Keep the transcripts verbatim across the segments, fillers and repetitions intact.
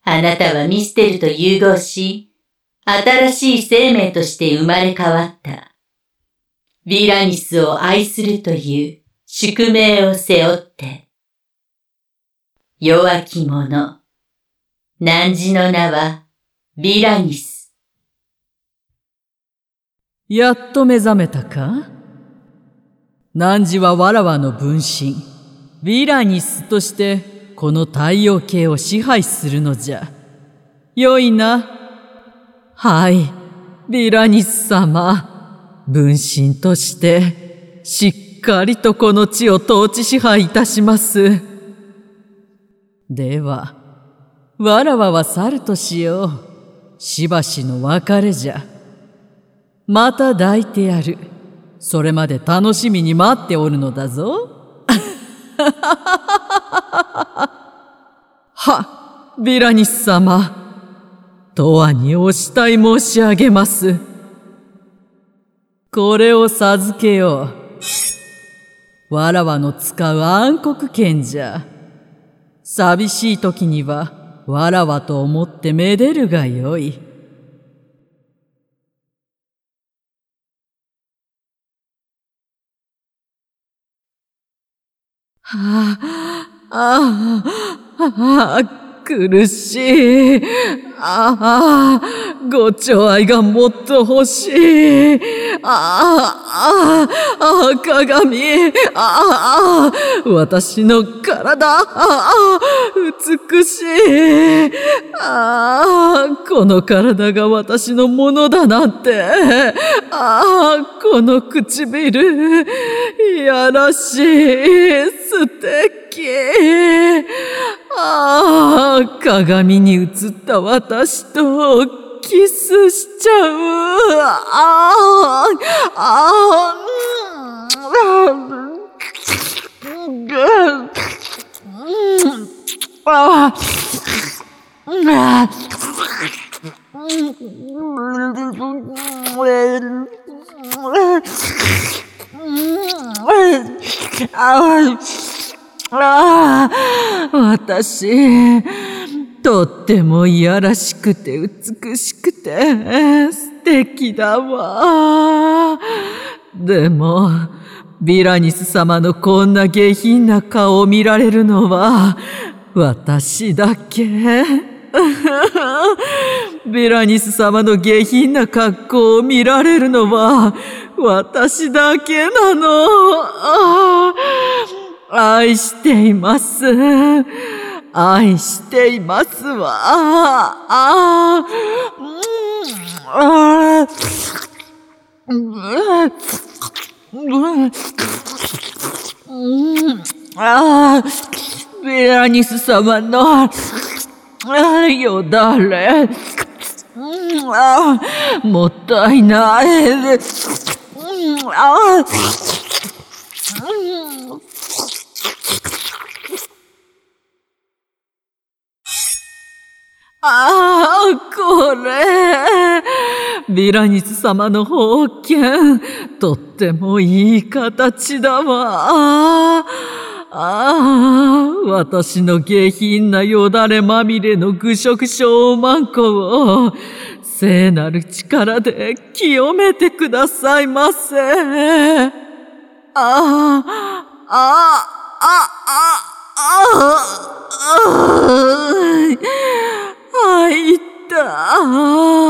あなたはミステルと融合し、新しい生命として生まれ変わった。ヴィラニスを愛するという宿命を背負って。弱き者。汝の名はヴィラニス。 やっと目覚めたか？汝はわらわの分身、ヴィラニスとしてこの太陽系を支配するのじゃ。よいな。はい、ヴィラニス様、分身としてしっかりとこの地を統治支配いたします。では、わらわは去るとしよう。しばしの別れじゃ。また抱いてやる。それまで楽しみに待っておるのだぞ。は、ヴィラニス様。永遠にお慕い申し上げます。これを授けよう。わらわの使う暗黒剣じゃ。寂しい時には、わらわと思ってめでるがよい。はあ、ああ、ああ、苦しい。ああ、ごちょ愛がもっと欲しい。ああ、ああ、鏡。ああ、私の体。ああ、美しい。ああ、この体が私のものだなんて。ああ、この唇。いやらしい。素敵。ああ、鏡に映った私とキスしちゃう。ああ、ああ、ああ、私、とってもいやらしくて美しくて素敵だわ。でも、ヴィラニス様のこんな下品な顔を見られるのは私だけ。ヴィラニス様の下品な格好を見られるのは私だけなの。ああ、愛しています。愛していますわ。ああ、ああ、ああ、ヴィラニス様のよだれ。ああ、もったいない。ああ、ああ、これ。ヴィラニス様の宝剣。とってもいい形だわ。ああ、私の下品なよだれまみれの愚色小マンコを聖なる力で清めてくださいませ。ああ、ああ、ああ、ああ、入った。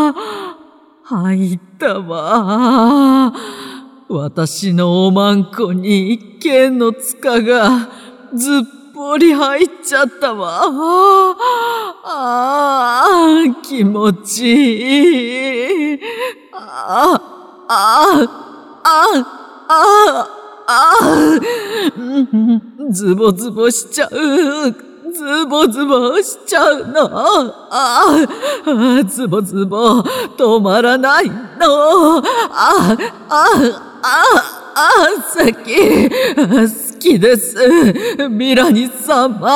入ったわ。私のおまんこに剣の塚がずっぽり入っちゃったわ。ああ、気持ちいい。ああ、ああ、ああ、ああ、ズボズボしちゃう。ズボズボしちゃうの。ああ、ズボズボ止まらないの。ああ、ああ、ああ、好き、好きです。ヴィラニス様。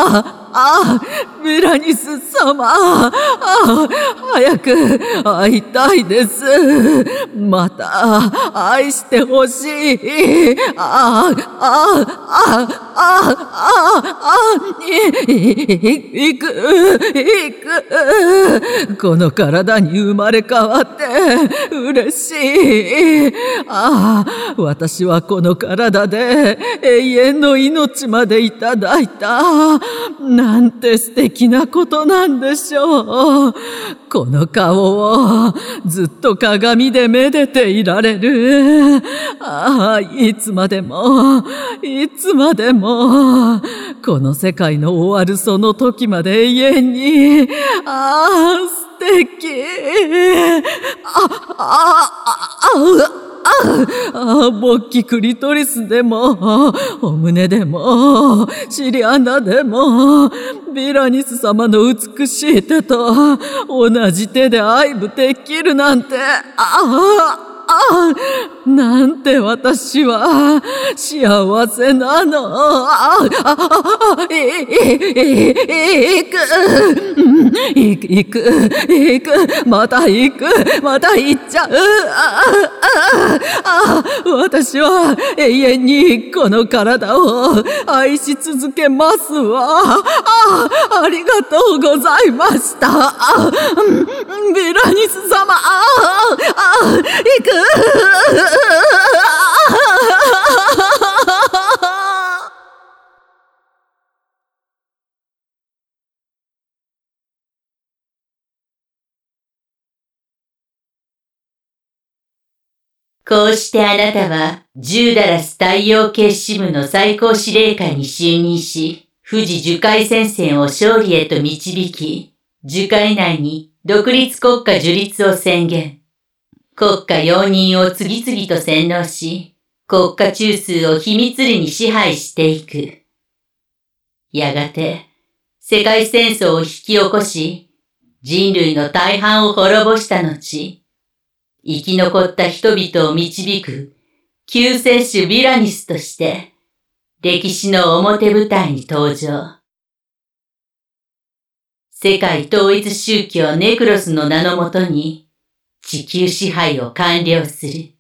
あ、ヴィラニス様。あ、早く会いたいです。また愛してほしい。あ、あ、あ、あ、あ、あ、い、いく、いく。この体に生まれ変わって嬉しい。ああ、私はこの体で永遠の命までいただいた。なんて素敵なことなんでしょう。この顔をずっと鏡でめでていられる。ああ、いつまでも、いつまでも、この世界の終わるその時まで永遠に。ああ、素敵。あ、あ、あ、あ、ああ、勃起クリトリスでも、お胸でも、シリアナでも、ヴィラニス様の美しい手と同じ手で愛撫できるなんて、ああ、ああ、なんて私は幸せなの。ああ、ああ、い、い、いく、いく、いく、いく、また行く、また行っちゃう。ああ、ああ、私は永遠にこの体を愛し続けますわ。ああ、ありがとうございました。あ、ヴィラニス様、ああ、ああ、行く。 こうしてあなたはジューダラス太陽系支部の最高司令官に就任し、富士樹海戦線を勝利へと導き、樹海内に独立国家樹立を宣言。国家容認を次々と洗脳し、国家中枢を秘密裏に支配していく。やがて、世界戦争を引き起こし、人類の大半を滅ぼした後、生き残った人々を導く救世主ヴィラニスとして、歴史の表舞台に登場。世界統一宗教ネクロスの名のもとに、地球支配を完了する。